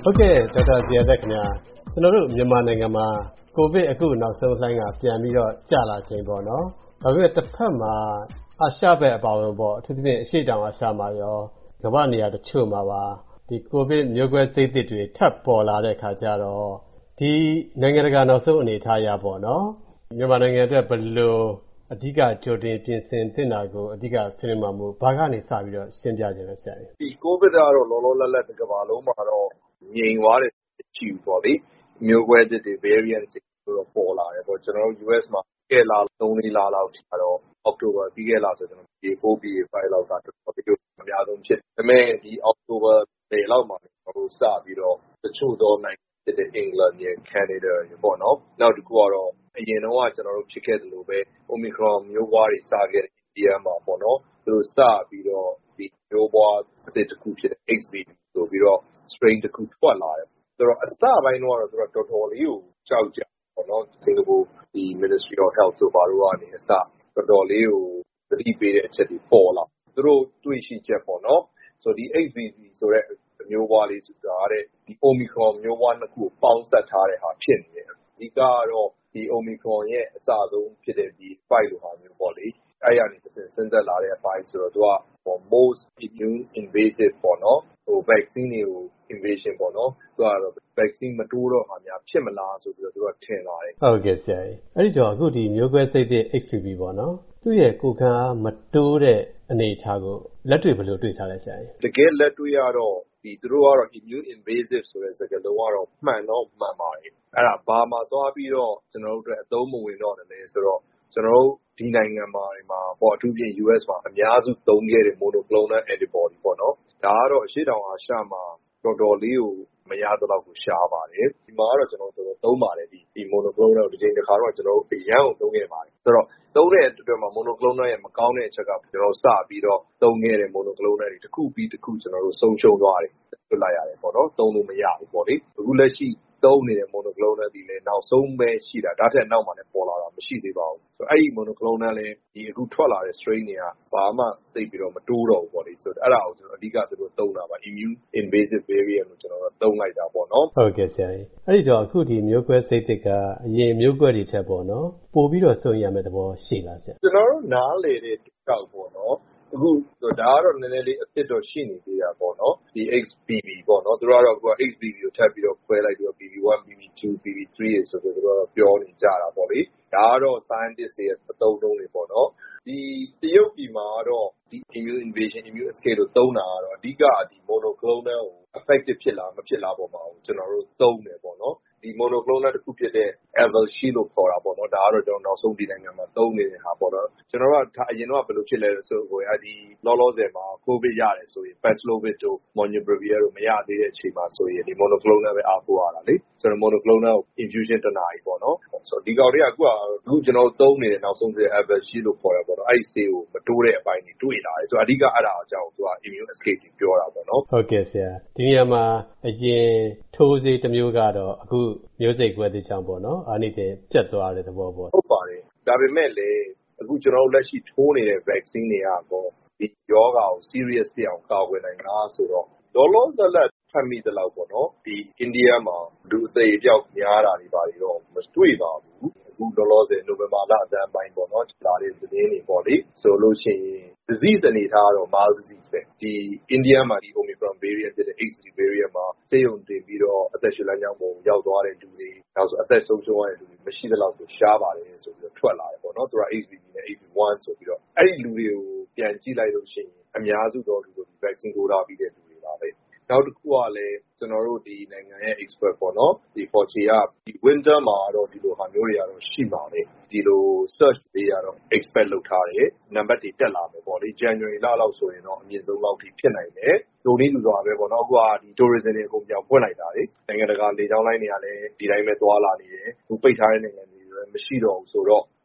ဟုတ်ကဲ့ဒေါက်တာဇေယျသက်ခင်ဗျာကျွန်တော်တို့မြန်မာနိုင်ငံမှာကိုဗစ်အခုနောက်ဆုံးလှိုင်းကပြန်ပြီးတော့ကျလာချိန်ပေါ့နော်ဒါပေမဲ့တစ်ဖက်မှာအာရှဘက်အပါဝင်ပေါ့အထူးသဖြင့်အရှေ့တောင်အာရှမှာရောကမ္ဘာနေရာတချို့မှာပါဒီကိုဗစ်မျိုးကွဲစိတ်သစ်တွေထပ်ပေါ်လာတဲ့ခါကျတော့ဒီနိုင်ငံတကာနောက်ဆုံးအနေအထားရပေါ့နော်မြန်မာနိုင်ငံအတွက်ဘယ်လိုအဓိကကြိုတင်ပြင်ဆင်သင့်တာကိုအဓိကဆွေးနွေးမှာမို့ဘာကနေစပြီးတော့ရှင်းပြခြင်းလဲဆရာကြီးဒီကိုဗစ်ကတော့လောလောလတ်လတ်တစ်ကမ္ဘာလုံးမှာတော့ငြိမ်သွားတယ်ကြည့်ပေါ့လေမျိုးကွဲသစ်တွေ variant တွေတော့ပေါ်လာတယ်ပေါ့ကျွန်တော်တို့ US မှာကဲလာ3-4လလောက်ထိတော့ October ပြီးခဲ့လာဆိုကျွန်တော် BA4 BA5 လောက်ကတော်တော်အများဆုံးဖြစ်ဒါပေမဲ့ဒီ October လေလောက်မှာကျွန်တော်တို့စပြီးတော့တချို့သောနိုင်ငံဖြစ်တဲ့ England ရယ် Canada ရယ်ပေါ့နော်နောက်တစ်ခုကတော့အရင်တော့ကျွန်တော်တို့ဖြစ်ခဲ့တယ်လို့ပဲ Omicron မျိုးပွားတွေစခဲ့တဲ့ India မှာပေါ့နော်သူတို့စပြီးတော့ဒီမျိုးပွားအသစ်တစ်ခုဖြစ်တဲ့ XBB ဆိုပြီးတော့ strain တစ်ခုထွက်လာတယ်ဆိုတော့အစပိုင်းတော့သူတို့တော်တော်လေးကိုကြောက်ကြပေါ့နော်စင်ကာပူဒီ Ministry of Health ဆိုပါတော့ကနေအစတော်တော်လေးကိုသတိပေးတဲ့အချက်တွေပေါ်လာသူတို့တွေ့ရှိချက်ပေါ့နော်ဆိုဒီ XBB ဆိုတဲ့မျိုးပွားလေးဆိုတာတဲ့ဒီ Omicron မျိုးပွားနှစ်ခုကိုပေါင်းစပ်ထားတဲ့ဟာဖြစ်နေတယ်အဓိကကတော့ဒီ Omicron ရဲ့အစဆုံးဖြစ်တဲ့ဒီ spike လိုဟာမျိုးပေါ့လေအဲ့ရနေစဉ်သက်လာတဲ့အပိုင်းဆိုတော့သူက most immune invasive ပေါ့နော်ဟို vaccine တွေကို invasion ပေါ့နော်သူကတော့ vaccine မတိုးတော့မှများဖြစ်မလားဆိုပြီးတော့သူကထင်လာတယ်ဟုတ်ကဲ့ဆရာကြီးအဲ့ဒီတော့အခုဒီမျိုးကွဲစိတ်သစ် XBB ပေါ့နော်သူ့ရဲ့ကိုယ်ခံအားမတိုးတဲ့အနေအထားကိုလက်တွေ့ဘယ်လိုတွေ့ထားလဲဆရာကြီးတကယ်လက်တွေ့ရတော့ဒီသူတို့ကတော့ immune invasive ဆိုတဲ့စကားလုံးကတော့မှန်ပါတယ်အဲ့ဒါဘာမှသွားပြီးတော့ကျွန်တော်တို့အတွက်အသုံးမဝင်တော့တယ်လေဆိုတော့ကျွန်တော်တို့ဒီနိုင်ငံမှာပေါ့အထူးဖြင့် US မှာအများစုသုံးခဲ့တဲ့ monoclonal antibody ပေါ့နော်ဒါကတော့အရှေ့တောင်အာရှမှာတော်တော်လေးကိုမရသလောက်ကိုရှားပါတယ်ဒီမှာကတော့ကျွန်တော်တို့သုံးပါတယ်ဒီ monoclonal ဒီချိန်တစ်ခါတော့ကျွန်တော်တို့အရန်ကိုသုံးခဲ့ပါတယ်ဆိုတော့သုံးတဲ့အတွက်မှာ monoclonal ရဲ့မကောင်းတဲ့အချက်ကကျွန်တော်စပြီးတော့သုံးခဲ့တဲ့ monoclonal တွေတစ်ခုပြီးတစ်ခုကျွန်တော်တို့ဆုံးရှုံးသွားတယ်ပြလိုက်ရတယ်ပေါ့နော်သုံးလို့မရဘူးပေါ့လေအခုလက်ရှိသုံးနေတဲ့ monoclonal ဒီလည်းနောက်ဆုံးပဲရှိတာဒါထက်နောက်မှလည်းပေါ်လာတာမရှိသေးပါဘူးဆိုတော့အဲ့ဒီ monoclonal လည်းဒီအခုထွက်လာတဲ့ strain တွေကဘာမှသိပြီးတော့မတိုးတော့ဘူးပေါ့လေဆိုတော့အဲ့ဒါကိုကျွန်တော်အဓိကသူတို့သုံးတာပါ immune invasive variant ကိုကျွန်တော်တို့သုံးလိုက်တာပေါ့နော်ဟုတ်ကဲ့ဆရာကြီးအဲ့ဒီတော့အခုဒီမျိုးကွဲစိတ်သစ်ကအရင်မျိုးကွဲတွေထက်ပေါ့နော်ပို့ပြီးတော့စိုးရိမ်ရမယ့်သဘောရှိလားဆရာကျွန်တော်တို့နားလေတဲ့တောက်ပေါ့နော်အခုဒါကတော့နည်းနည်းလေးအစ်စ်တော့ရှိနေသေးတာပေါ့နော်ဒီ XBB ပေါ့နော်သူတို့ကတော့အခု XBB ကိုထပ်ပြီးတော့ခွဲလိုက်ပြီးတော့ BB1 BB2 BB3 ဆိုပြီးတော့ပြောနေကြတာပေါ့လေဒါကတော့ scientist တွေရဲ့အသုံးအနှုန်းတွေပေါ့နော်ဒီတရုတ်ပြည်မှာတော့ဒီ immune invasion immune escape လို့သုံးတာကတော့အဓိကဒီ monoclonal ကို effective ဖြစ်လားမဖြစ်လားပေါ့မှာကျွန်တော်တို့သုံးတယ်ပေါ့နော်ဒီ monoclonal တစ်ခုဖြစ်တဲ့ Evusheld လို့ခေါ်တာပေါ့နော်ဒါကတော့ကျွန်တော်နောက်ဆုံးဒီနိုင်ငံမှာသုံးနေတဲ့ဟာပေါ့နော်ကျွန်တော်တို့ကအရင်တော့ဘယ်လိုဖြစ်လဲဆိုတော့ဒီလောလောဆယ်မှာ COVID ရတယ်ဆိုရင် Paxlovid တို့ Molnupiravir တို့မရသေးတဲ့အချိန်မှာဆိုရင်ဒီ monoclonal ပဲအားကိုးရတာလေဆိုတော့ monoclonal infusion တစ်နာရီပေါ့နော်ဆိုတော့ဒီကောင်တွေကအခုကျွန်တော်တို့သုံးနေတဲ့နောက်ဆုံးတဲ့ Evusheld လို့ခေါ်တာပေါ့နော်အဲ့ဒီဆေးကိုမတိုးတဲ့အပိုင်းတွေတွေ့လာတယ်ဆိုတော့အဓိကအဲ့ဒါအကြောင်းသူက immune escape ကိုပြောတာပေါ့နော်ဟုတ်ကဲ့ဆရာဒီနေရာမှာအရင်ထိုးဆေးတစ်မျိုးကတော့အခုမျိုးစိတ်ကွဲသေးချောင်းပေါ့နော်အာနိသင်ပြတ်သွားတဲ့သဘောပေါ့ဟုတ်ပါတယ်ဒါပေမဲ့လေအခုကျွန်တော်တို့လက်ရှိထိုးနေတဲ့ vaccine တွေကပေါ့ဒီယောဂါကို serious ဖြစ်အောင်ကာကွယ်နိုင်တာဆိုတော့လောလောလတ်လတ်ဖတ်မိသလောက်ပေါ့နော်ဒီအိန္ဒိယမှာလူအသေးအပြောက်များတာတွေပါတော့မတွေ့ပါဘူးအခုလောလောဆယ်နိုဝင်ဘာလအတန်းပိုင်းပေါ့နော်လာတဲ့သတင်းတွေပေါ့လေဆိုလို့ရှိရင် disease အနေထားကတော့ mild disease ပဲဒီအိန္ဒိယမှာဒီ Omicron variant ဖြစ်တဲ့ XBB variant မှာဆေးရုံတင်ပြီးတော့အသက်ရှူလမ်းကြောင်းပေါ်ရောက်သွားတဲ့လူတွေနောက်ဆိုအသက်ဆုံးရှုံးရတဲ့လူတွေမရှိသလောက်ကိုရှားပါတယ်ဆိုပြီးတော့ထွက်လာတယ်ပေါ့နော်သူက XBB နဲ့ XBB1 ဆိုပြီးတော့အဲ့ဒီလူတွေကိုပြန်ကြည့်လိုက်လို့ရှိရင်အများစုသောလူတွေ vaccine ထိုးထားပြီးတဲ့လူတွေပါပဲနောက်တစ်ခုကလည်းကျွန်တော်တို့ဒီနိုင်ငံရဲ့ expert ပေါ့နော်ဒီ Fauci ကဒီ winter မှာတော့ဒီလိုဟာမျိုးတွေကတော့ရှိပါမယ်ဒီလို search တွေကတော့ expect လုပ်ထားတယ်နံပါတ်တွေတက်လာမယ်ပေါ့လေ January လလောက်ဆိုရင်တော့အမြင့်ဆုံးလောက်ထိဖြစ်နိုင်တယ်ဒုနည်းလူစွာပဲပေါ့နော်အခုကဒီ tourism တွေအကုန်ပြောင်းဖွင့်လိုက်တာလေနိုင်ငံတကာလေကြောင်းလိုင်းတွေကလည်းဒီတိုင်းပဲသွားလာနေတယ်အခုပိတ်ထားတဲ့နိုင်ငံတွေလည်းမရှိတော့ဘူးဆိုတော့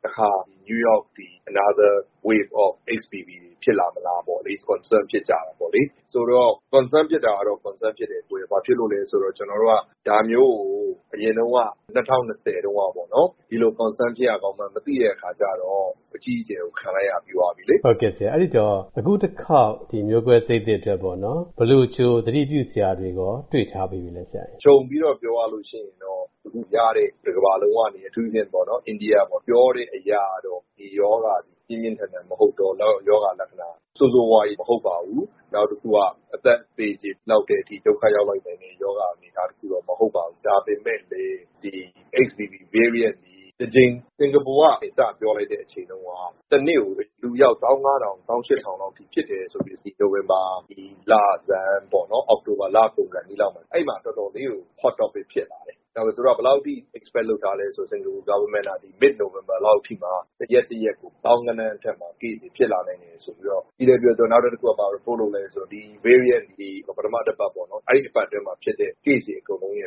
အခါ New York ဒီ another wave of XBB ဖြစ်လာမလားပေါ့လေ concern ဖြစ်ကြတာပေါ့လေဆိုတော့ concern ဖြစ်တာကတော့ concern ဖြစ်တယ်ကိုယ်ဘာဖြစ်လို့လဲဆိုတော့ကျွန်တော်တို့ကဒါမျိုးကိုအရင်တုန်းက2020တုန်းကပေါ့နော်ဒီလို concern ဖြစ်ရကောင်းမှမသိတဲ့အခါကျတော့အကြီးအကျယ်ကိုခံလိုက်ရပြီးသွားပြီလေဟုတ်ကဲ့ဆရာအဲ့ဒီတော့အခုတစ်ခေါက်ဒီမျိုးကွဲစိတ်တဲ့အတွက်ပေါ့နော်ဘလို့ချိုးသတိပြုဆရာတွေကိုတွေ့ထားပြီးပြီလဲဆရာခြုံပြီးတော့ပြောရလို့ရှိရင်တော့အခုရတဲ့ဒီကမ္ဘာလုံးကနေအထူးဖြင့်ပေါ့နော်အိန္ဒိယပေါ့ပြောတဲ့အရာတော့ဒီယောဂပြင်းပြင်းထန်ထန်မဟုတ်တော့ယောဂလက္ခဏာဆိုးဆိုးဝါးကြီးမဟုတ်ပါဘူးနောက်တစ်ခုကအသက်သေးချေလောက်တဲ့အထိဒုက္ခရောက်လိုက်တဲ့ယောဂအနေဒါတစ်ခုတော့မဟုတ်ပါဘူးဒါပေမဲ့လေဒီ XBB variant ဒီကြိမ်စင်ကာပူကအစပြောလိုက်တဲ့အချိန်တုန်းကတစ်နေ့ကိုလူရောက်15,000 18,000လောက်ထိဖြစ်တယ်ဆိုပြီးဒီနိုဝင်ဘာဒီလဇန်ပေါ့နော်အောက်တိုဘာလကုန်ကန်ဒီလောက်မှာအဲ့မှာတော်တော်လေးကို hot topic ဖြစ်လာတယ်ဒါပေမဲ့သူတို့ကဘယ်လောက်ထိ expect လုပ်ထားလဲဆိုစင်ကာပူ government ကဒီ mid November လောက်ထိမှာတစ်ရက်ကိုတောင်းကနန်းအထက်မှာ case ဖြစ်လာနိုင်တယ်ဆိုပြီးတော့ဒီလည်းပြောတော့နောက်တစ်ခုကပါ report လုပ်လဲဆိုဒီ variant ဒီပထမတစ်ပတ်ပေါ့နော်အဲ့ဒီတစ်ပတ်တည်းမှာဖြစ်တဲ့ case တွေအကုန်လုံးရဲ့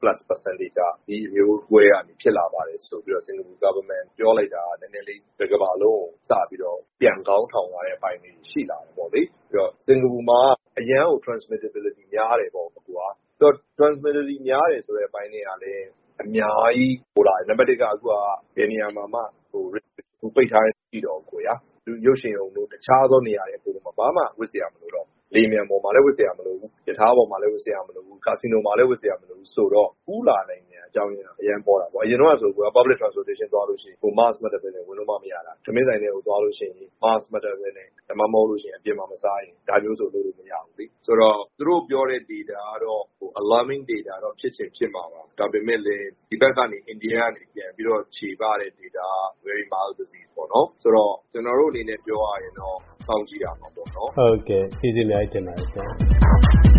50+% ကဒီမျိုးကွဲကနေဖြစ်လာပါတယ်ဆိုပြီးတော့စင်ကာပူ government ပြောလိုက်တာနည်းနည်းလေးဒီကမ္ဘာလုံးစပြီးတော့ပြန်ကောင်းထောင်လာတဲ့အပိုင်းတွေရှိလာတယ်ပေါ့လေပြီးတော့စင်ကာပူမှာအရန်ကို transmissibility များတယ်ပေါ့ကွာတော့ transmissibility များတယ်ဆိုတဲ့အပိုင်းတွေကလည်းအများကြီးဟိုလာနံပါတ်1ကအခုကဘယ်နေရာမှာမှဟိုပိတ်ထားတဲ့ရှိတော့ကိုရာသူရုပ်ရှင်အောင်လို့တခြားသောနေရာတွေအကုန်မှာဘာမှဝစ်စရာမလိုတော့လေမြန်ပေါ်မှာလည်းဝစ်စရာမလိုဘူးယထာပေါ်မှာလည်းဝစ်စရာမလိုဘူးကာစီနိုမှာလည်းဝစ်စရာမလိုဘူးဆိုတော့ကူးလာနိုင်တယ်အကြောင်းရင်းအရင်ပေါ်တာပေါ့အရင်တော့ဆိုက public transportation သွားလို့ရှိရင်ဟို mask မတက်ဘဲနဲ့ဝင်လို့မရတာသမင်းဆိုင်တွေကိုသွားလို့ရှိရင် mask မတက်ဘဲနဲ့ဓမ္မမဟုတ်လို့ရှိရင်အပြင်မှာမစားရင်ဒါမျိုးဆိုလို့မရဘူးလေဆိုတော့သူတို့ပြောတဲ့ data ကတော့ဟို alarming data တော့ဖြစ်ချင်ဖြစ်မှာပါဒါပေမဲ့လည်းဒီဘက်ကနေ India ကနေပြန်ပြီးတော့ခြေပတဲ့ data very mild disease ပေါ့နော်ဆိုတော့ကျွန်တော်တို့အနေနဲ့ပြောရရင်တော့စောင့်ကြည့်ရမှာပေါ့နော်ဟုတ်ကဲ့စီစဉ်လိုက်တင်ပါတယ်ဆရာ